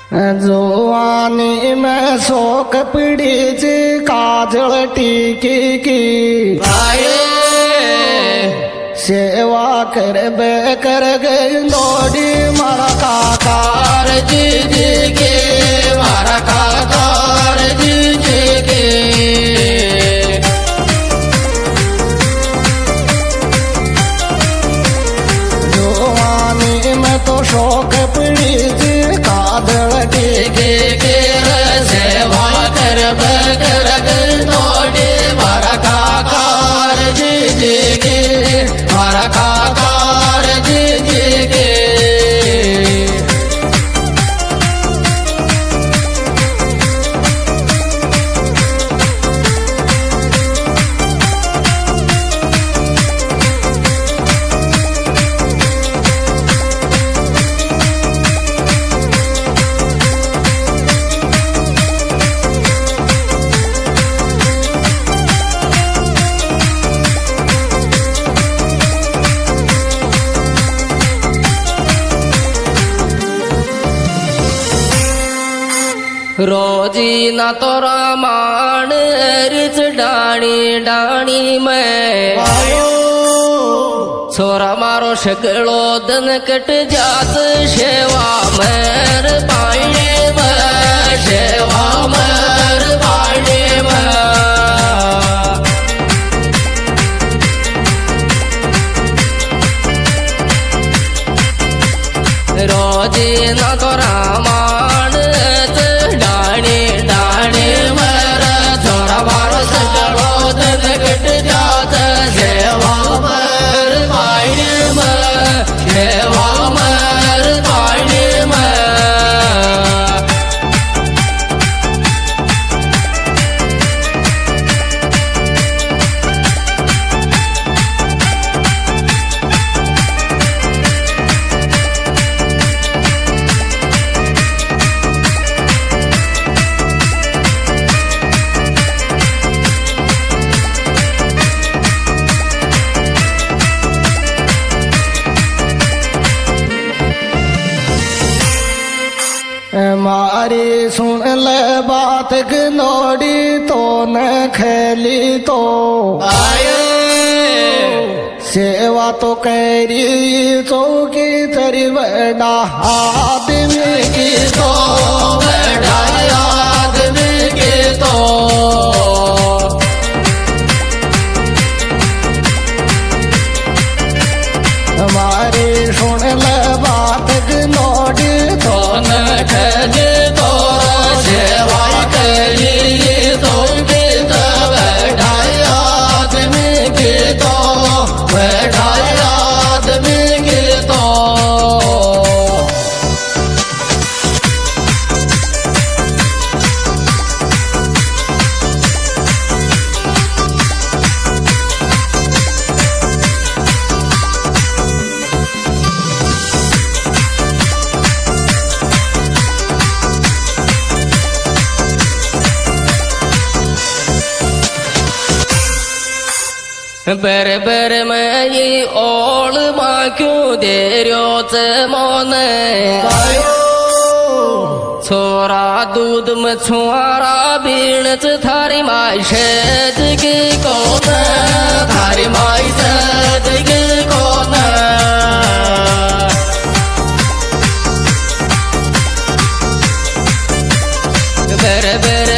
जुवानी में शोक पीड़ी जी काजल टीकी की सेवा कर बे कर गई नोडी मारा काकार जी जी के मारा काकार जी जी के जुवानी में तो शोक पीड़ी जी काजल टीकी के सेवा कर बे कर गई नोडी मारा काकार जी जी के मारा काकार जी जी के रोजी ना तो रामायण रिच डाणी डाणी में छोरा मारो शकलो दन कट जात सेवा मेर पाणी में सेवा मेर पाणी में रोजी ना तो रामायण डाणी डाणी मेरा छोरा मारो सकलो दन कट जात सेवा मेर पाणी में सेवा मेर पाणी में मारी सुन ले बात गनोड़ी तो न खेली तो आयो सेवा तो करी चौकी तेरी बड़ा आदमी की तो बड़ा आदमी की तो हमारी सुन ले बात गनोड़ी तो न खेली तो सेवा करी तो बैठा आदमी की तो बैठा आदमी की तो बर बर में ये ओल माँ क्यों दे रहो चे मोने छोरा दूध में छुआरा बीण च थारी माई शेद की कौन थारी माई शेद की कौन बर बर